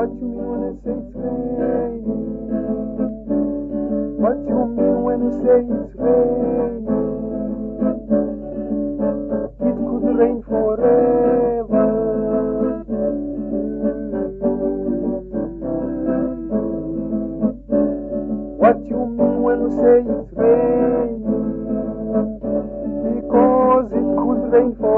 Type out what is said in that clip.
What you mean when I say it's raining? What you mean when you say it's raining? It could rain forever. What you mean when you say it's raining? Because it could rain forever.